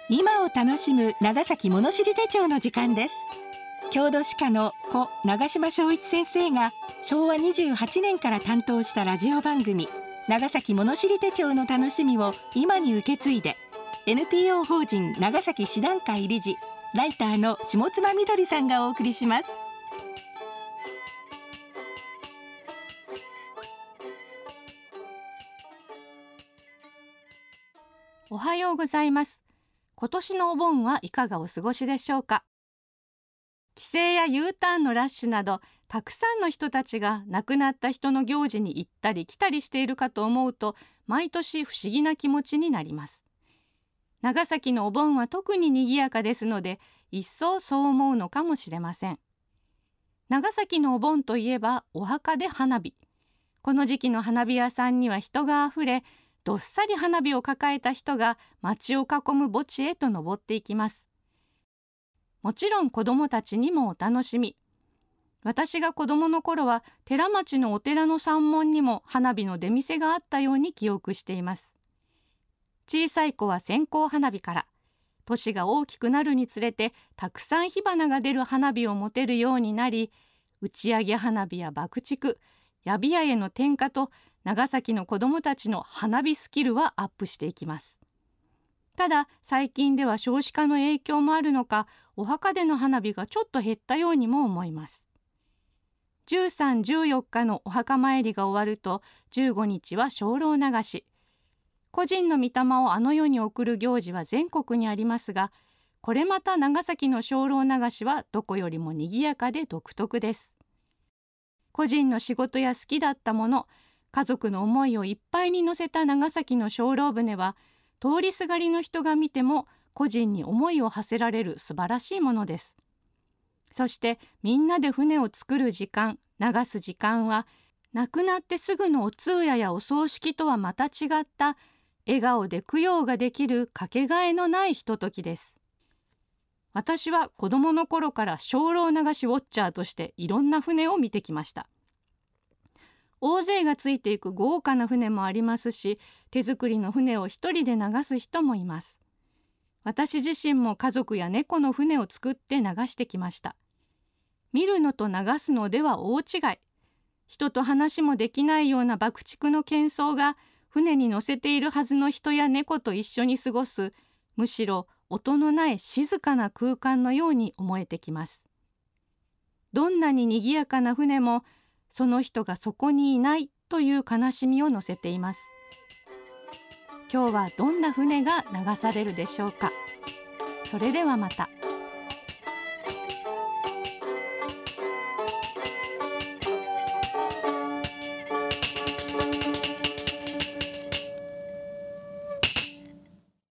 今を楽しむ長崎物知り手帳の時間です。郷土史家の故長島昭一先生が昭和28年から担当したラジオ番組長崎物知り手帳の楽しみを今に受け継いで、 NPO 法人長崎師団会理事ライターの下妻みどりさんがお送りします。 おはようございます。今年のお盆はいかがお過ごしでしょうか。帰省や U ターンのラッシュなど、たくさんの人たちが亡くなった人の行事に行ったり来たりしているかと思うと、毎年不思議な気持ちになります。長崎のお盆は特に賑やかですので、一層そう思うのかもしれません。長崎のお盆といえばお墓で花火。この時期の花火屋さんには人があふれ、どっさり花火を抱えた人が町を囲む墓地へと登っていきます。もちろん子どもたちにもお楽しみ。私が子どもの頃は寺町のお寺の山門にも花火の出店があったように記憶しています。小さい子は線香花火から、年が大きくなるにつれてたくさん火花が出る花火を持てるようになり、打ち上げ花火や爆竹、矢火屋への点火と長崎の子どもたちの花火スキルはアップしていきます。ただ最近では少子化の影響もあるのか、お墓での花火がちょっと減ったようにも思います。13、14日のお墓参りが終わると15日は精霊流し。個人の御霊をあの世に送る行事は全国にありますが、これまた長崎の精霊流しはどこよりも賑やかで独特です。個人の仕事や好きだったもの、家族の思いをいっぱいに乗せた長崎の精霊船は、通りすがりの人が見ても個人に思いを馳せられる素晴らしいものです。そしてみんなで船を作る時間、流す時間は、亡くなってすぐのお通夜やお葬式とはまた違った笑顔で供養ができるかけがえのないひとときです。私は子供の頃から精霊流しウォッチャーとしていろんな船を見てきました。大勢がついていく豪華な船もありますし、手作りの船を一人で流す人もいます。私自身も家族や猫の船を作って流してきました。見るのと流すのでは大違い。人と話もできないような爆竹の喧騒が船に乗せているはずの人や猫と一緒に過ごす、むしろ音のない静かな空間のように思えてきます。どんなに賑やかな船も、その人がそこにいないという悲しみを乗せています。今日はどんな船が流されるでしょうか。それではまた。